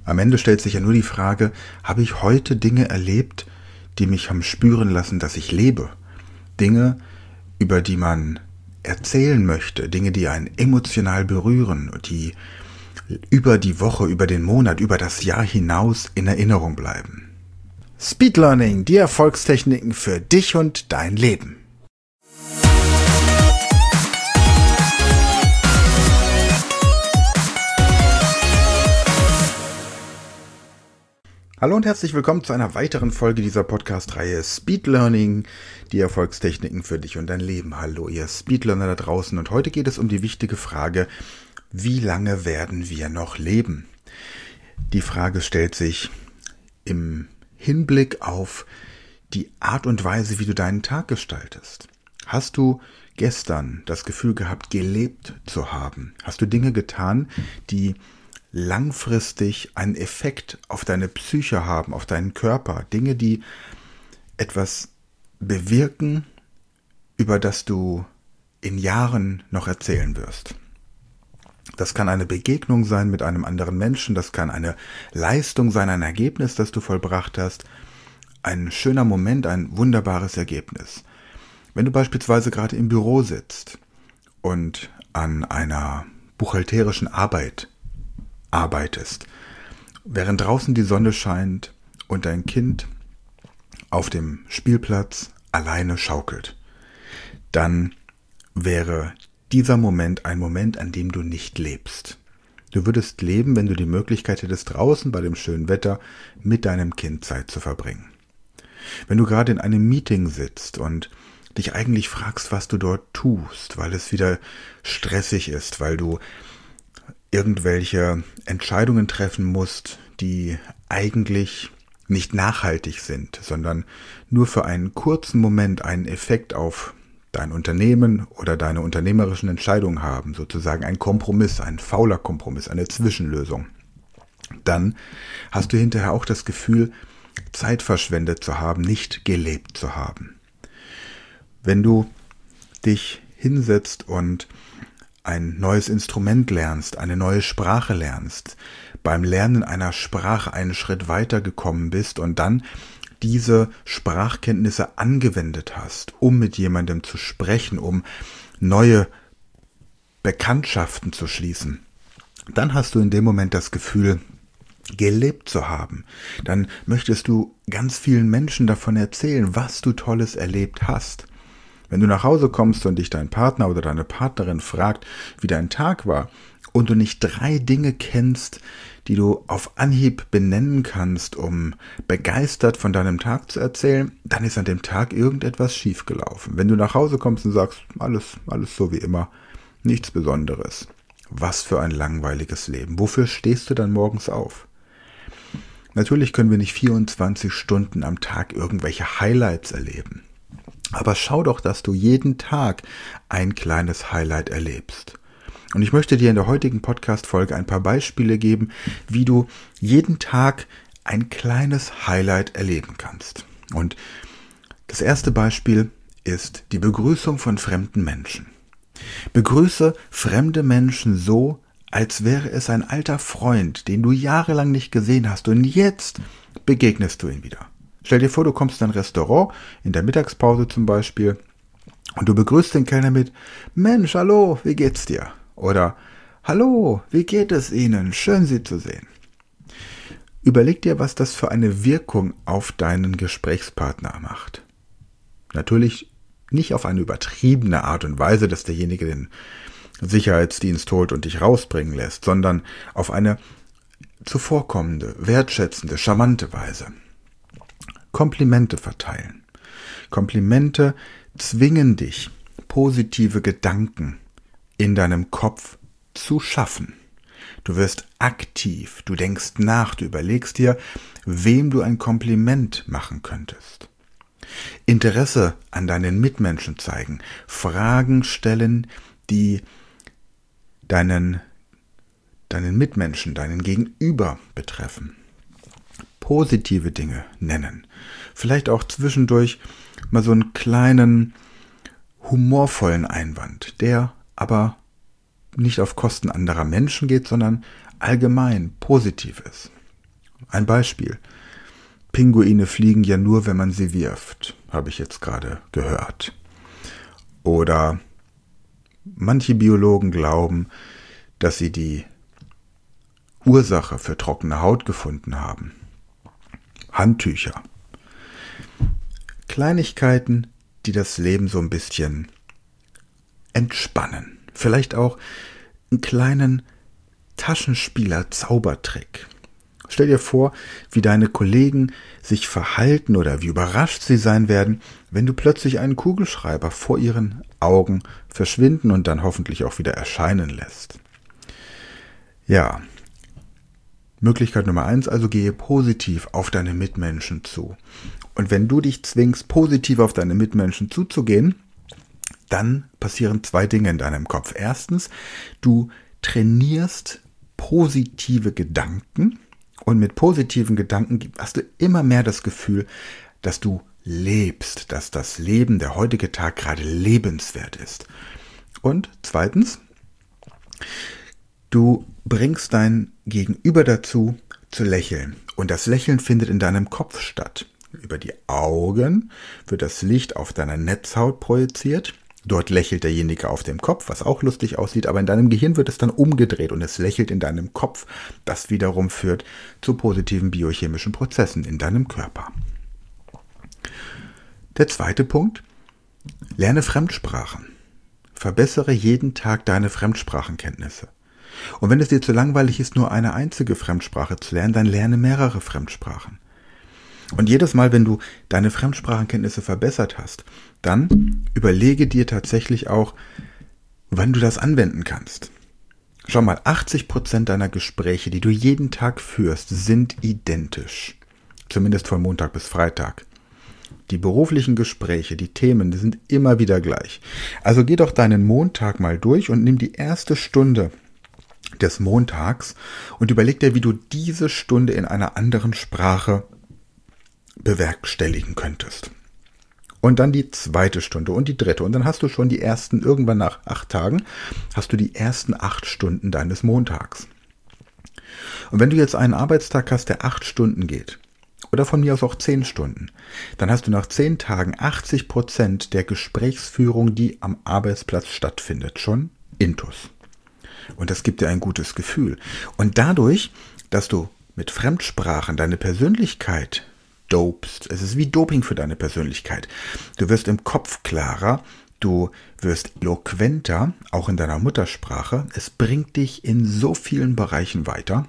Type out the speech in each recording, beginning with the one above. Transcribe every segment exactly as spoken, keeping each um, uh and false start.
Am Ende stellt sich ja nur die Frage, habe ich heute Dinge erlebt, die mich haben spüren lassen, dass ich lebe? Dinge, über die man erzählen möchte, Dinge, die einen emotional berühren, die über die Woche, über den Monat, über das Jahr hinaus in Erinnerung bleiben. Speed Learning, die Erfolgstechniken für dich und dein Leben. Hallo und herzlich willkommen zu einer weiteren Folge dieser Podcast-Reihe Speed Learning, die Erfolgstechniken für dich und dein Leben. Hallo ihr Speedlearner da draußen, und heute geht es um die wichtige Frage, wie lange werden wir noch leben? Die Frage stellt sich im Hinblick auf die Art und Weise, wie du deinen Tag gestaltest. Hast du gestern das Gefühl gehabt, gelebt zu haben? Hast du Dinge getan, die langfristig einen Effekt auf deine Psyche haben, auf deinen Körper? Dinge, die etwas bewirken, über das du in Jahren noch erzählen wirst. Das kann eine Begegnung sein mit einem anderen Menschen, das kann eine Leistung sein, ein Ergebnis, das du vollbracht hast, ein schöner Moment, ein wunderbares Ergebnis. Wenn du beispielsweise gerade im Büro sitzt und an einer buchhalterischen Arbeit arbeitest, während draußen die Sonne scheint und dein Kind auf dem Spielplatz alleine schaukelt, dann wäre dieser Moment ein Moment, an dem du nicht lebst. Du würdest leben, wenn du die Möglichkeit hättest, draußen bei dem schönen Wetter mit deinem Kind Zeit zu verbringen. Wenn du gerade in einem Meeting sitzt und dich eigentlich fragst, was du dort tust, weil es wieder stressig ist, weil du irgendwelche Entscheidungen treffen musst, die eigentlich nicht nachhaltig sind, sondern nur für einen kurzen Moment einen Effekt auf dein Unternehmen oder deine unternehmerischen Entscheidungen haben, sozusagen ein Kompromiss, ein fauler Kompromiss, eine Zwischenlösung, dann hast du hinterher auch das Gefühl, Zeit verschwendet zu haben, nicht gelebt zu haben. Wenn du dich hinsetzt und ein neues Instrument lernst, eine neue Sprache lernst, beim Lernen einer Sprache einen Schritt weiter gekommen bist und dann diese Sprachkenntnisse angewendet hast, um mit jemandem zu sprechen, um neue Bekanntschaften zu schließen, dann hast du in dem Moment das Gefühl, gelebt zu haben. Dann möchtest du ganz vielen Menschen davon erzählen, was du Tolles erlebt hast. Wenn du nach Hause kommst und dich dein Partner oder deine Partnerin fragt, wie dein Tag war, und du nicht drei Dinge kennst, die du auf Anhieb benennen kannst, um begeistert von deinem Tag zu erzählen, dann ist an dem Tag irgendetwas schiefgelaufen. Wenn du nach Hause kommst und sagst, alles, alles so wie immer, nichts Besonderes. Was für ein langweiliges Leben. Wofür stehst du dann morgens auf? Natürlich können wir nicht vierundzwanzig Stunden am Tag irgendwelche Highlights erleben. Aber schau doch, dass du jeden Tag ein kleines Highlight erlebst. Und ich möchte dir in der heutigen Podcast-Folge ein paar Beispiele geben, wie du jeden Tag ein kleines Highlight erleben kannst. Und das erste Beispiel ist die Begrüßung von fremden Menschen. Begrüße fremde Menschen so, als wäre es ein alter Freund, den du jahrelang nicht gesehen hast, und jetzt begegnest du ihm wieder. Stell dir vor, du kommst in ein Restaurant, in der Mittagspause zum Beispiel, und du begrüßt den Kellner mit, Mensch, hallo, wie geht's dir? Oder, hallo, wie geht es Ihnen? Schön, Sie zu sehen. Überleg dir, was das für eine Wirkung auf deinen Gesprächspartner macht. Natürlich nicht auf eine übertriebene Art und Weise, dass derjenige den Sicherheitsdienst holt und dich rausbringen lässt, sondern auf eine zuvorkommende, wertschätzende, charmante Weise. Komplimente verteilen. Komplimente zwingen dich, positive Gedanken in deinem Kopf zu schaffen. Du wirst aktiv, du denkst nach, du überlegst dir, wem du ein Kompliment machen könntest. Interesse an deinen Mitmenschen zeigen, Fragen stellen, die deinen, deinen Mitmenschen, deinen Gegenüber betreffen. Positive Dinge nennen. Vielleicht auch zwischendurch mal so einen kleinen, humorvollen Einwand, der aber nicht auf Kosten anderer Menschen geht, sondern allgemein positiv ist. Ein Beispiel. Pinguine fliegen ja nur, wenn man sie wirft, habe ich jetzt gerade gehört. Oder manche Biologen glauben, dass sie die Ursache für trockene Haut gefunden haben. Handtücher. Kleinigkeiten, die das Leben so ein bisschen entspannen. Vielleicht auch einen kleinen Taschenspieler-Zaubertrick. Stell dir vor, wie deine Kollegen sich verhalten oder wie überrascht sie sein werden, wenn du plötzlich einen Kugelschreiber vor ihren Augen verschwinden und dann hoffentlich auch wieder erscheinen lässt. Ja, Möglichkeit Nummer eins, also gehe positiv auf deine Mitmenschen zu. Und wenn du dich zwingst, positiv auf deine Mitmenschen zuzugehen, dann passieren zwei Dinge in deinem Kopf. Erstens, du trainierst positive Gedanken. Und mit positiven Gedanken hast du immer mehr das Gefühl, dass du lebst, dass das Leben, der heutige Tag gerade lebenswert ist. Und zweitens, du bringst dein Gegenüber dazu, zu lächeln. Und das Lächeln findet in deinem Kopf statt. Über die Augen wird das Licht auf deiner Netzhaut projiziert. Dort lächelt derjenige auf dem Kopf, was auch lustig aussieht, aber in deinem Gehirn wird es dann umgedreht und es lächelt in deinem Kopf. Das wiederum führt zu positiven biochemischen Prozessen in deinem Körper. Der zweite Punkt, lerne Fremdsprachen. Verbessere jeden Tag deine Fremdsprachenkenntnisse. Und wenn es dir zu langweilig ist, nur eine einzige Fremdsprache zu lernen, dann lerne mehrere Fremdsprachen. Und jedes Mal, wenn du deine Fremdsprachenkenntnisse verbessert hast, dann überlege dir tatsächlich auch, wann du das anwenden kannst. Schau mal, achtzig Prozent deiner Gespräche, die du jeden Tag führst, sind identisch. Zumindest von Montag bis Freitag. Die beruflichen Gespräche, die Themen, die sind immer wieder gleich. Also geh doch deinen Montag mal durch und nimm die erste Stunde des Montags und überleg dir, wie du diese Stunde in einer anderen Sprache bewerkstelligen könntest. Und dann die zweite Stunde und die dritte. Und dann hast du schon die ersten, irgendwann nach acht Tagen, hast du die ersten acht Stunden deines Montags. Und wenn du jetzt einen Arbeitstag hast, der acht Stunden geht, oder von mir aus auch zehn Stunden, dann hast du nach zehn Tagen achtzig Prozent der Gesprächsführung, die am Arbeitsplatz stattfindet, schon intus. Und das gibt dir ein gutes Gefühl. Und dadurch, dass du mit Fremdsprachen deine Persönlichkeit dopest, es ist wie Doping für deine Persönlichkeit. Du wirst im Kopf klarer, du wirst eloquenter, auch in deiner Muttersprache. Es bringt dich in so vielen Bereichen weiter.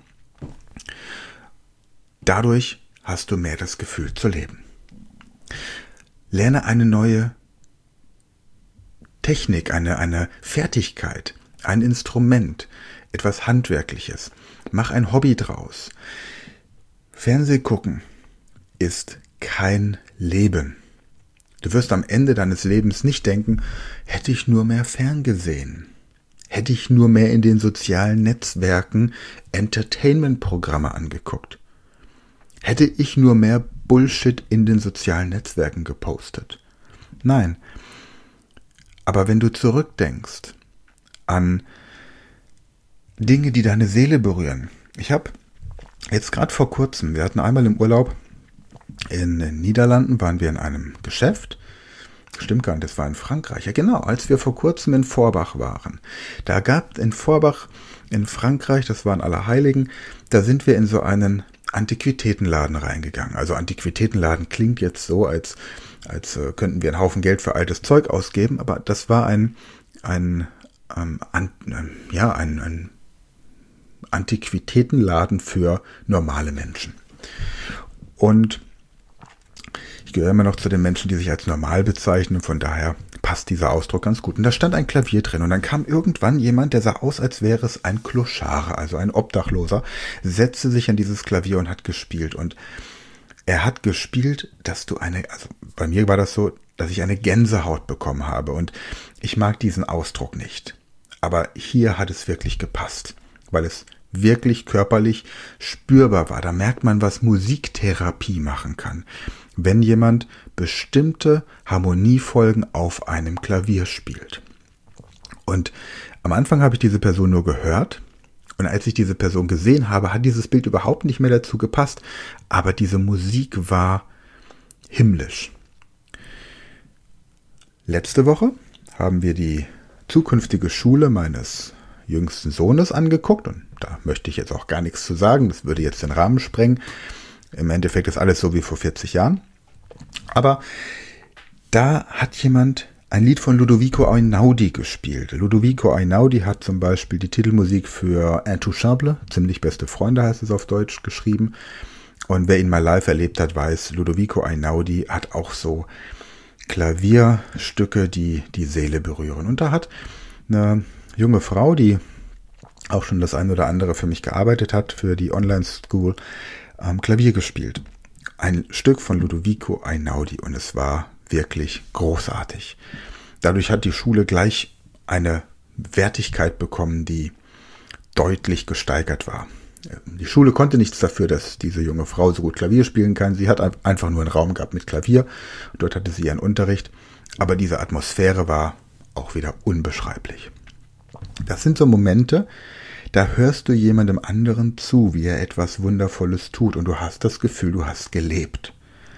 Dadurch hast du mehr das Gefühl zu leben. Lerne eine neue Technik, eine, eine Fertigkeit, ein Instrument, etwas Handwerkliches. Mach ein Hobby draus. Fernseh gucken ist kein Leben. Du wirst am Ende deines Lebens nicht denken, hätte ich nur mehr ferngesehen. Hätte ich nur mehr in den sozialen Netzwerken Entertainment-Programme angeguckt. Hätte ich nur mehr Bullshit in den sozialen Netzwerken gepostet. Nein. Aber wenn du zurückdenkst an Dinge, die deine Seele berühren. Ich habe jetzt gerade vor kurzem, wir hatten einmal im Urlaub in den Niederlanden, waren wir in einem Geschäft. Stimmt gar nicht, das war in Frankreich. Ja genau, als wir vor kurzem in Forbach waren. Da gab in Forbach in Frankreich, das waren Allerheiligen, da sind wir in so einen Antiquitätenladen reingegangen. Also Antiquitätenladen klingt jetzt so, als, als äh, könnten wir einen Haufen Geld für altes Zeug ausgeben, aber das war ein, ein, ähm, an, äh, ja, ein, ein Antiquitätenladen für normale Menschen. Und ich gehöre immer noch zu den Menschen, die sich als normal bezeichnen, von daher passt dieser Ausdruck ganz gut. Und da stand ein Klavier drin und dann kam irgendwann jemand, der sah aus, als wäre es ein Kloschare, also ein Obdachloser, setzte sich an dieses Klavier und hat gespielt. Und er hat gespielt, dass du eine, also bei mir war das so, dass ich eine Gänsehaut bekommen habe und ich mag diesen Ausdruck nicht. Aber hier hat es wirklich gepasst, weil es wirklich körperlich spürbar war. Da merkt man, was Musiktherapie machen kann, wenn jemand bestimmte Harmoniefolgen auf einem Klavier spielt. Und am Anfang habe ich diese Person nur gehört Und als ich diese Person gesehen habe, hat dieses Bild überhaupt nicht mehr dazu gepasst. Aber diese Musik war himmlisch. Letzte Woche haben wir die zukünftige Schule meines jüngsten Sohnes angeguckt. Und da möchte ich jetzt auch gar nichts zu sagen. Das würde jetzt den Rahmen sprengen. Im Endeffekt ist alles so wie vor vierzig Jahren. Aber da hat jemand ein Lied von Ludovico Einaudi gespielt. Ludovico Einaudi hat zum Beispiel die Titelmusik für Intouchable, ziemlich beste Freunde heißt es auf Deutsch, geschrieben. Und wer ihn mal live erlebt hat, weiß, Ludovico Einaudi hat auch so Klavierstücke, die die Seele berühren. Und da hat eine junge Frau, die auch schon das ein oder andere für mich gearbeitet hat, für die Online-School, ähm, Klavier gespielt. Ein Stück von Ludovico Einaudi und es war wirklich großartig. Dadurch hat die Schule gleich eine Wertigkeit bekommen, die deutlich gesteigert war. Die Schule konnte nichts dafür, dass diese junge Frau so gut Klavier spielen kann. Sie hat einfach nur einen Raum gehabt mit Klavier. Dort hatte sie ihren Unterricht. Aber diese Atmosphäre war auch wieder unbeschreiblich. Das sind so Momente, da hörst du jemandem anderen zu, wie er etwas Wundervolles tut. Und du hast das Gefühl, du hast gelebt.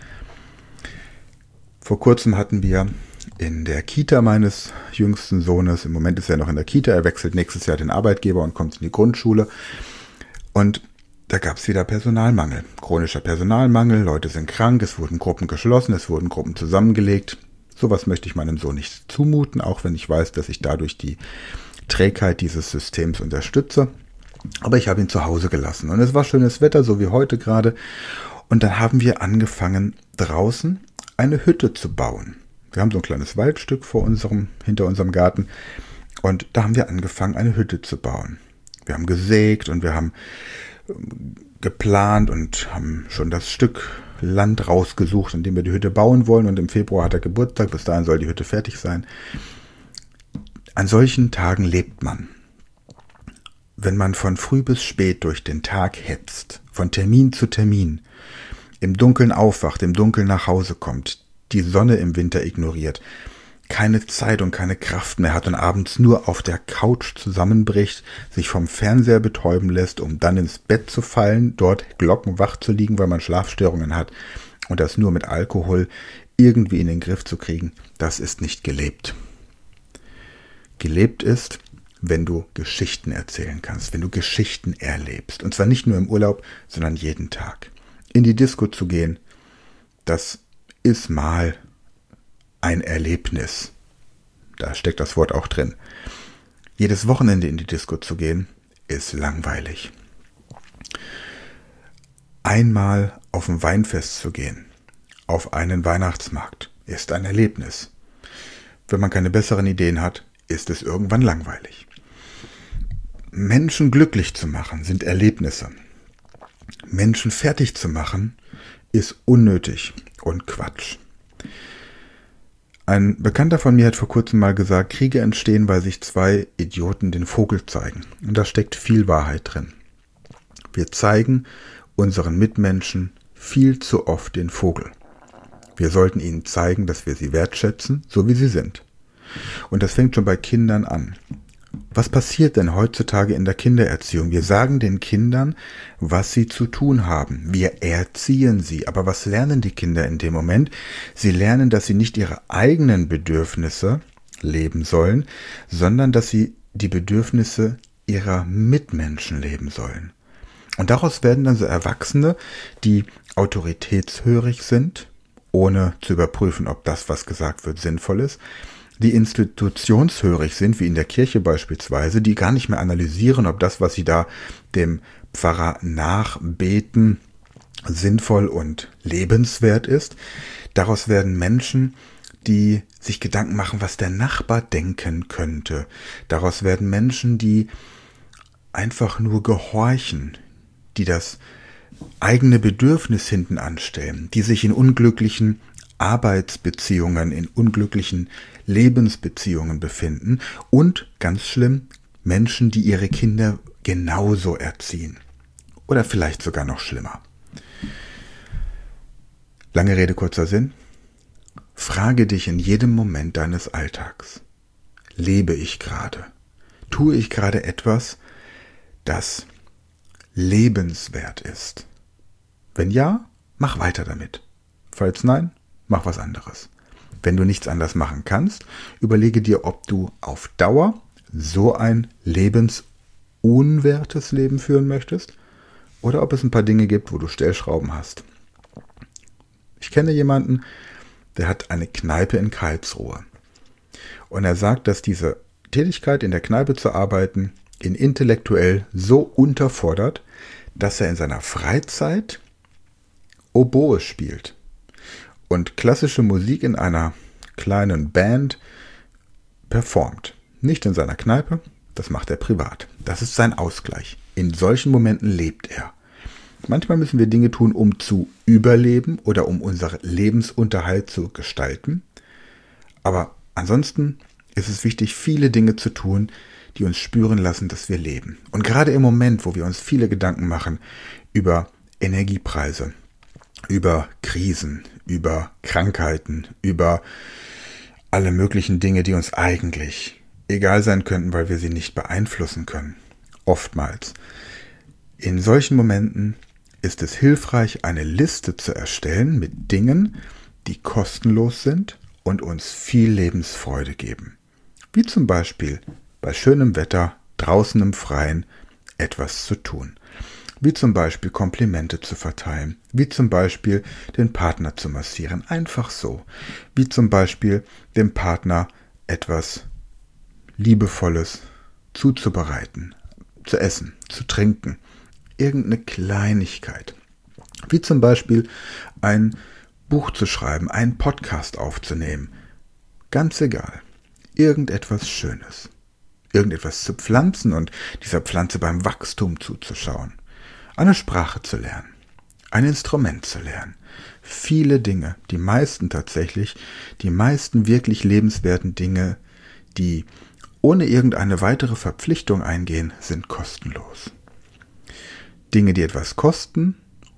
Vor kurzem hatten wir in der Kita meines jüngsten Sohnes, im Moment ist er noch in der Kita, er wechselt nächstes Jahr den Arbeitgeber und kommt in die Grundschule. Und da gab es wieder Personalmangel, chronischer Personalmangel, Leute sind krank, es wurden Gruppen geschlossen, es wurden Gruppen zusammengelegt. Sowas möchte ich meinem Sohn nicht zumuten, auch wenn ich weiß, dass ich dadurch die Trägheit dieses Systems unterstütze. Aber ich habe ihn zu Hause gelassen und es war schönes Wetter, so wie heute gerade. Und dann haben wir angefangen, draußen eine Hütte zu bauen. Wir haben so ein kleines Waldstück vor unserem, hinter unserem Garten und da haben wir angefangen, eine Hütte zu bauen. Wir haben gesägt und wir haben geplant und haben schon das Stück Land rausgesucht, in dem wir die Hütte bauen wollen. Und im Februar hat er Geburtstag, bis dahin soll die Hütte fertig sein. An solchen Tagen lebt man. Wenn man von früh bis spät durch den Tag hetzt, von Termin zu Termin, im Dunkeln aufwacht, im Dunkeln nach Hause kommt, die Sonne im Winter ignoriert, keine Zeit und keine Kraft mehr hat und abends nur auf der Couch zusammenbricht, sich vom Fernseher betäuben lässt, um dann ins Bett zu fallen, dort glockenwach zu liegen, weil man Schlafstörungen hat und das nur mit Alkohol irgendwie in den Griff zu kriegen, das ist nicht gelebt. Gelebt ist, wenn du Geschichten erzählen kannst, wenn du Geschichten erlebst. Und zwar nicht nur im Urlaub, sondern jeden Tag. In die Disco zu gehen, das ist mal ein Erlebnis. Da steckt das Wort auch drin. Jedes Wochenende in die Disco zu gehen, ist langweilig. Einmal auf ein Weinfest zu gehen, auf einen Weihnachtsmarkt, ist ein Erlebnis. Wenn man keine besseren Ideen hat, ist es irgendwann langweilig. Menschen glücklich zu machen, sind Erlebnisse. Menschen fertig zu machen, ist unnötig und Quatsch. Ein Bekannter von mir hat vor kurzem mal gesagt, Kriege entstehen, weil sich zwei Idioten den Vogel zeigen. Und da steckt viel Wahrheit drin. Wir zeigen unseren Mitmenschen viel zu oft den Vogel. Wir sollten ihnen zeigen, dass wir sie wertschätzen, so wie sie sind. Und das fängt schon bei Kindern an. Was passiert denn heutzutage in der Kindererziehung? Wir sagen den Kindern, was sie zu tun haben. Wir erziehen sie. Aber was lernen die Kinder in dem Moment? Sie lernen, dass sie nicht ihre eigenen Bedürfnisse leben sollen, sondern dass sie die Bedürfnisse ihrer Mitmenschen leben sollen. Und daraus werden dann so Erwachsene, die autoritätshörig sind, ohne zu überprüfen, ob das, was gesagt wird, sinnvoll ist, die institutionshörig sind, wie in der Kirche beispielsweise, die gar nicht mehr analysieren, ob das, was sie da dem Pfarrer nachbeten, sinnvoll und lebenswert ist. Daraus werden Menschen, die sich Gedanken machen, was der Nachbar denken könnte. Daraus werden Menschen, die einfach nur gehorchen, die das eigene Bedürfnis hinten anstellen, die sich in unglücklichen Arbeitsbeziehungen, in unglücklichen Lebensbeziehungen befinden und, ganz schlimm, Menschen, die ihre Kinder genauso erziehen. Oder vielleicht sogar noch schlimmer. Lange Rede, kurzer Sinn. Frage dich in jedem Moment deines Alltags. Lebe ich gerade? Tue ich gerade etwas, das lebenswert ist? Wenn ja, mach weiter damit. Falls nein, mach was anderes. Wenn du nichts anderes machen kannst, überlege dir, ob du auf Dauer so ein lebensunwertes Leben führen möchtest oder ob es ein paar Dinge gibt, wo du Stellschrauben hast. Ich kenne jemanden, der hat eine Kneipe in Karlsruhe. Und er sagt, dass diese Tätigkeit, in der Kneipe zu arbeiten, ihn intellektuell so unterfordert, dass er in seiner Freizeit Oboe spielt und klassische Musik in einer kleinen Band performt. Nicht in seiner Kneipe, das macht er privat. Das ist sein Ausgleich. In solchen Momenten lebt er. Manchmal müssen wir Dinge tun, um zu überleben oder um unseren Lebensunterhalt zu gestalten. Aber ansonsten ist es wichtig, viele Dinge zu tun, die uns spüren lassen, dass wir leben. Und gerade im Moment, wo wir uns viele Gedanken machen über Energiepreise, über Krisen, über Krankheiten, über alle möglichen Dinge, die uns eigentlich egal sein könnten, weil wir sie nicht beeinflussen können. Oftmals. In solchen Momenten ist es hilfreich, eine Liste zu erstellen mit Dingen, die kostenlos sind und uns viel Lebensfreude geben. Wie zum Beispiel bei schönem Wetter draußen im Freien etwas zu tun. Wie zum Beispiel Komplimente zu verteilen. Wie zum Beispiel den Partner zu massieren. Einfach so. Wie zum Beispiel dem Partner etwas Liebevolles zuzubereiten, zu essen, zu trinken. Irgendeine Kleinigkeit. Wie zum Beispiel ein Buch zu schreiben, einen Podcast aufzunehmen. Ganz egal. Irgendetwas Schönes. Irgendetwas zu pflanzen und dieser Pflanze beim Wachstum zuzuschauen. Eine Sprache zu lernen. Ein Instrument zu lernen. Viele Dinge, die meisten tatsächlich, die meisten wirklich lebenswerten Dinge, die ohne irgendeine weitere Verpflichtung eingehen, sind kostenlos. Dinge, die etwas kosten,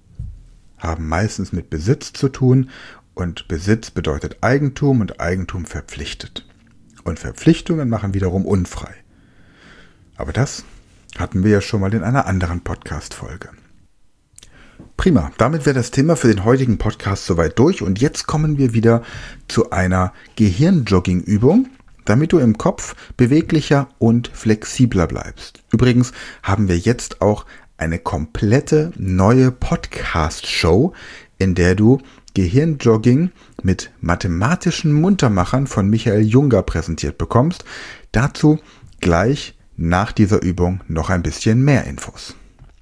haben meistens mit Besitz zu tun und Besitz bedeutet Eigentum und Eigentum verpflichtet. Und Verpflichtungen machen wiederum unfrei. Aber das hatten wir ja schon mal in einer anderen Podcast-Folge. Prima, damit wäre das Thema für den heutigen Podcast soweit durch und jetzt kommen wir wieder zu einer Gehirnjogging-Übung, damit du im Kopf beweglicher und flexibler bleibst. Übrigens haben wir jetzt auch eine komplette neue Podcast-Show, in der du Gehirnjogging mit mathematischen Muntermachern von Michael Junger präsentiert bekommst. Dazu gleich nach dieser Übung noch ein bisschen mehr Infos.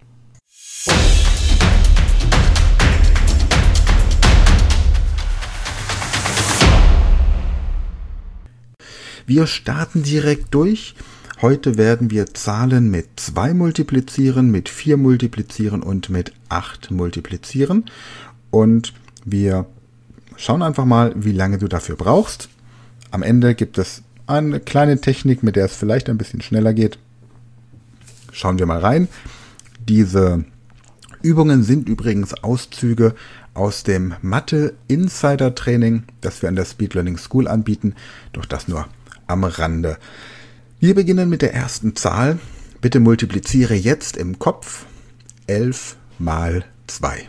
Wir starten direkt durch. Heute werden wir Zahlen mit zwei multiplizieren, mit vier multiplizieren und mit acht multiplizieren. Und wir schauen einfach mal, wie lange du dafür brauchst. Am Ende gibt es eine kleine Technik, mit der es vielleicht ein bisschen schneller geht. Schauen wir mal rein. Diese Übungen sind übrigens Auszüge aus dem Mathe-Insider-Training, das wir an der Speed Learning School anbieten, doch das nur am Rande. Wir beginnen mit der ersten Zahl. Bitte multipliziere jetzt im Kopf elf mal zwei.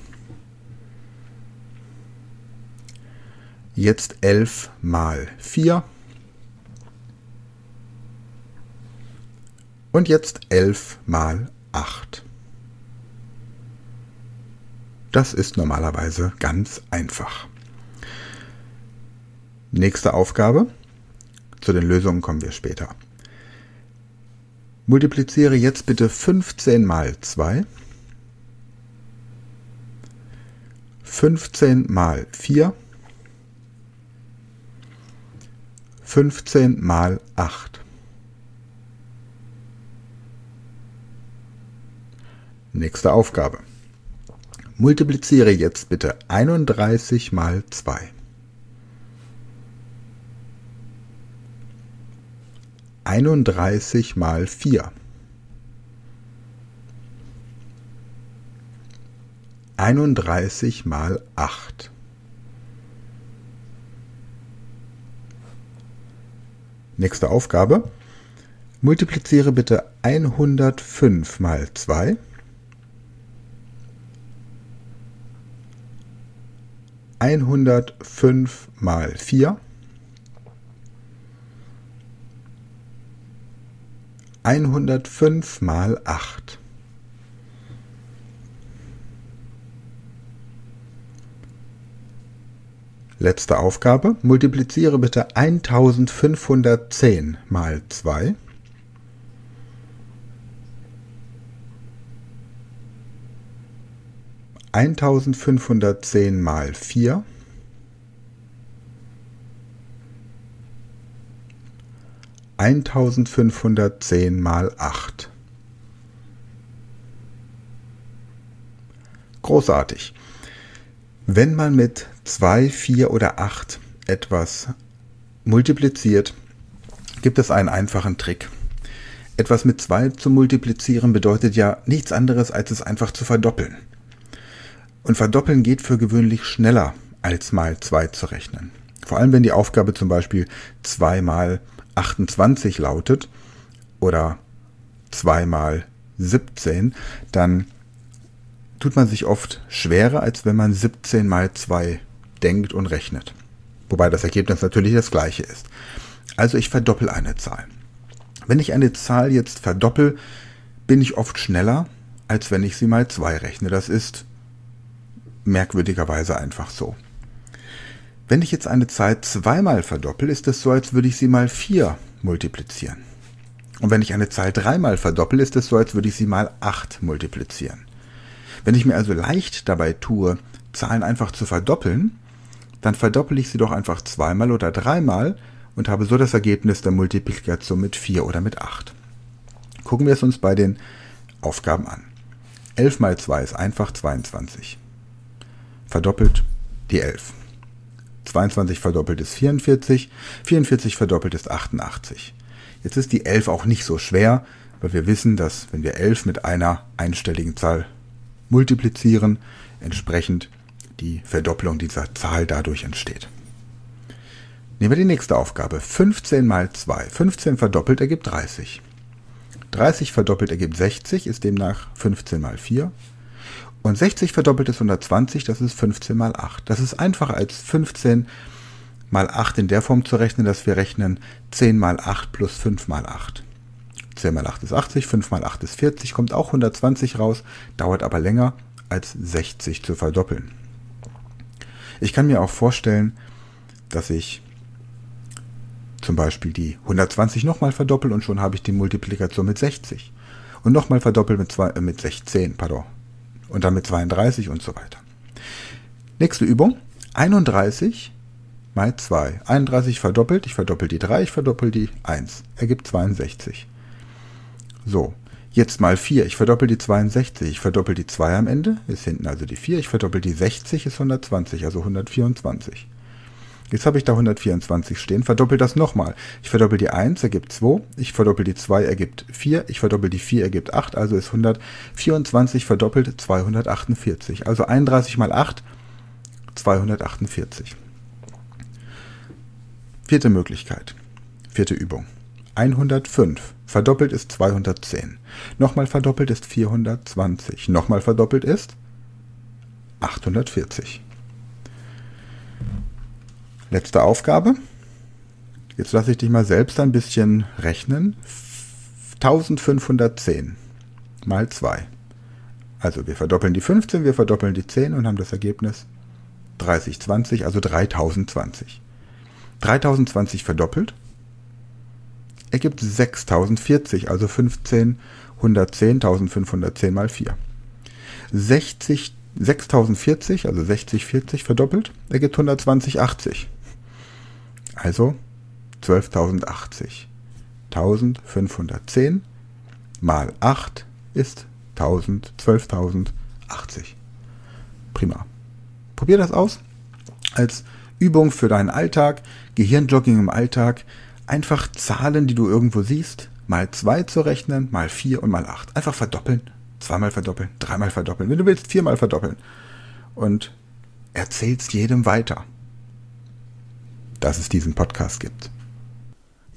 Jetzt elf mal vier. Und jetzt elf mal acht. Das ist normalerweise ganz einfach. Nächste Aufgabe. Zu den Lösungen kommen wir später. Multipliziere jetzt bitte fünfzehn mal zwei, fünfzehn mal vier, fünfzehn mal acht. Nächste Aufgabe. Multipliziere jetzt bitte einunddreißig mal zwei. einunddreißig mal vier. einunddreißig mal acht. Nächste Aufgabe. Multipliziere bitte hundertfünf mal zwei. hundertfünf mal vier. hundertfünf mal acht. Letzte Aufgabe. Multipliziere bitte eintausendfünfhundertzehn mal zwei. eintausendfünfhundertzehn mal vier. eintausendfünfhundertzehn mal acht. Großartig. Wenn man mit zwei, vier oder acht etwas multipliziert, gibt es einen einfachen Trick. Etwas mit zwei zu multiplizieren bedeutet ja nichts anderes, als es einfach zu verdoppeln. Und verdoppeln geht für gewöhnlich schneller, als mal zwei zu rechnen. Vor allem, wenn die Aufgabe zum Beispiel zwei mal achtundzwanzig lautet oder zwei mal siebzehn, dann tut man sich oft schwerer, als wenn man siebzehn mal zwei denkt und rechnet. Wobei das Ergebnis natürlich das gleiche ist. Also ich verdoppel eine Zahl. Wenn ich eine Zahl jetzt verdoppel, bin ich oft schneller, als wenn ich sie mal zwei rechne. Das ist merkwürdigerweise einfach so. Wenn ich jetzt eine Zahl zweimal verdoppel, ist es so, als würde ich sie mal vier multiplizieren. Und wenn ich eine Zahl dreimal verdoppel, ist es so, als würde ich sie mal acht multiplizieren. Wenn ich mir also leicht dabei tue, Zahlen einfach zu verdoppeln, dann verdoppel ich sie doch einfach zweimal oder dreimal und habe so das Ergebnis der Multiplikation mit vier oder mit acht. Gucken wir es uns bei den Aufgaben an. elf mal zwei ist einfach zweiundzwanzig. Verdoppelt die elf. zweiundzwanzig verdoppelt ist vierundvierzig. vierundvierzig verdoppelt ist achtundachtzig. Jetzt ist die elf auch nicht so schwer, weil wir wissen, dass wenn wir elf mit einer einstelligen Zahl multiplizieren, entsprechend die Verdoppelung dieser Zahl dadurch entsteht. Nehmen wir die nächste Aufgabe. fünfzehn mal zwei. fünfzehn verdoppelt ergibt dreißig. dreißig verdoppelt ergibt sechzig, ist demnach fünfzehn mal vier. Und sechzig verdoppelt ist hundertzwanzig, das ist fünfzehn mal acht. Das ist einfacher als fünfzehn mal acht in der Form zu rechnen, dass wir rechnen zehn mal acht plus fünf mal acht. zehn mal acht ist achtzig, fünf mal acht ist vierzig, kommt auch hundertzwanzig raus, dauert aber länger als sechzig zu verdoppeln. Ich kann mir auch vorstellen, dass ich zum Beispiel die hundertzwanzig nochmal verdoppel und schon habe ich die Multiplikation mit sechzig. Und nochmal verdoppelt mit, zwei, äh, mit sechzehn, pardon. Und dann mit zweiunddreißig und so weiter. Nächste Übung. einunddreißig mal zwei. einunddreißig verdoppelt, ich verdoppel die drei, ich verdoppel die eins. Ergibt zweiundsechzig. So, jetzt mal vier. Ich verdoppel die zweiundsechzig, ich verdoppel die zwei am Ende, ist hinten also die vier. Ich verdoppel die sechzig, ist hundertzwanzig, also hundertvierundzwanzig. Jetzt habe ich da hundertvierundzwanzig stehen, verdoppel das nochmal. Ich verdoppel die eins, ergibt zwei, ich verdoppel die zwei, ergibt vier, ich verdoppel die vier, ergibt acht, also ist hundertvierundzwanzig verdoppelt zweihundertachtundvierzig. Also einunddreißig mal acht, zweihundertachtundvierzig. Vierte Möglichkeit, vierte Übung. hundertfünf, verdoppelt ist zweihundertzehn. Nochmal verdoppelt ist vierhundertzwanzig. Nochmal verdoppelt ist achthundertvierzig. Letzte Aufgabe. Jetzt lasse ich dich mal selbst ein bisschen rechnen. eintausendfünfhundertzehn mal zwei. Also wir verdoppeln die fünfzehn, wir verdoppeln die zehn und haben das Ergebnis dreißig zwanzig, also dreitausendzwanzig. dreitausendzwanzig verdoppelt ergibt sechstausendvierzig, also fünfzehnhundertzehn, eintausendfünfhundertzehn mal vier. sechzig, sechstausendvierzig, also sechzig vierzig verdoppelt, ergibt hundertzwanzig achtzig. Also zwölftausendachtzig. eintausendfünfhundertzehn mal acht ist zwölftausendachtzig. Prima. Probier das aus als Übung für deinen Alltag, Gehirnjogging im Alltag. Einfach Zahlen, die du irgendwo siehst, mal zwei zu rechnen, mal vier und mal acht. Einfach verdoppeln, zweimal verdoppeln, dreimal verdoppeln. Wenn du willst, viermal verdoppeln. Und erzählst jedem weiter, dass es diesen Podcast gibt.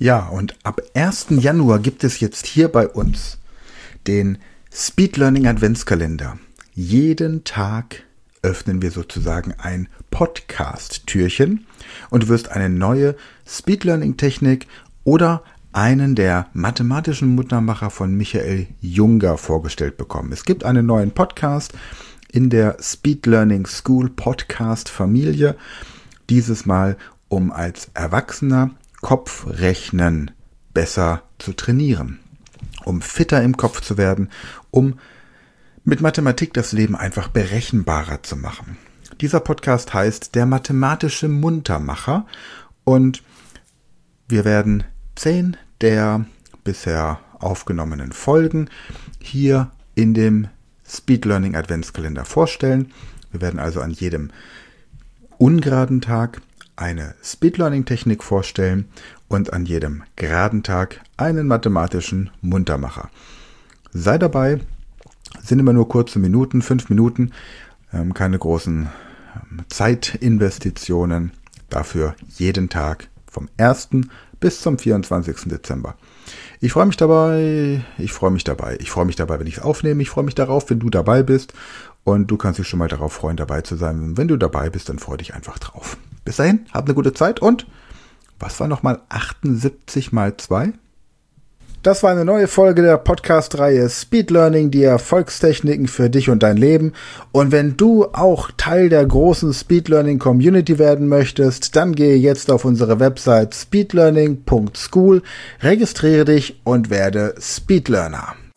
Ja, und ab ersten Januar gibt es jetzt hier bei uns den Speed Learning Adventskalender. Jeden Tag öffnen wir sozusagen ein Podcast-Türchen und du wirst eine neue Speed Learning Technik oder einen der mathematischen Muttermacher von Michael Junger vorgestellt bekommen. Es gibt einen neuen Podcast in der Speed Learning School Podcast Familie. Dieses Mal, um als Erwachsener Kopfrechnen besser zu trainieren, um fitter im Kopf zu werden, um mit Mathematik das Leben einfach berechenbarer zu machen. Dieser Podcast heißt Der mathematische Muntermacher und wir werden zehn der bisher aufgenommenen Folgen hier in dem Speed Learning Adventskalender vorstellen. Wir werden also an jedem ungeraden Tag eine Speed Learning Technik vorstellen und an jedem geraden Tag einen mathematischen Muntermacher. Sei dabei, sind immer nur kurze Minuten, fünf Minuten, ähm, keine großen ähm, Zeitinvestitionen, dafür jeden Tag vom ersten bis zum vierundzwanzigsten Dezember. Ich freue mich dabei, ich freue mich dabei, ich freue mich dabei, wenn ich es aufnehme, ich freue mich darauf, wenn du dabei bist und du kannst dich schon mal darauf freuen, dabei zu sein. Wenn du dabei bist, dann freu dich einfach drauf. Bis dahin, hab eine gute Zeit und was war nochmal achtundsiebzig mal zwei? Das war eine neue Folge der Podcast-Reihe Speed Learning, die Erfolgstechniken für dich und dein Leben. Und wenn du auch Teil der großen Speed Learning Community werden möchtest, dann gehe jetzt auf unsere Website speedlearning punkt school, registriere dich und werde Speed Learner.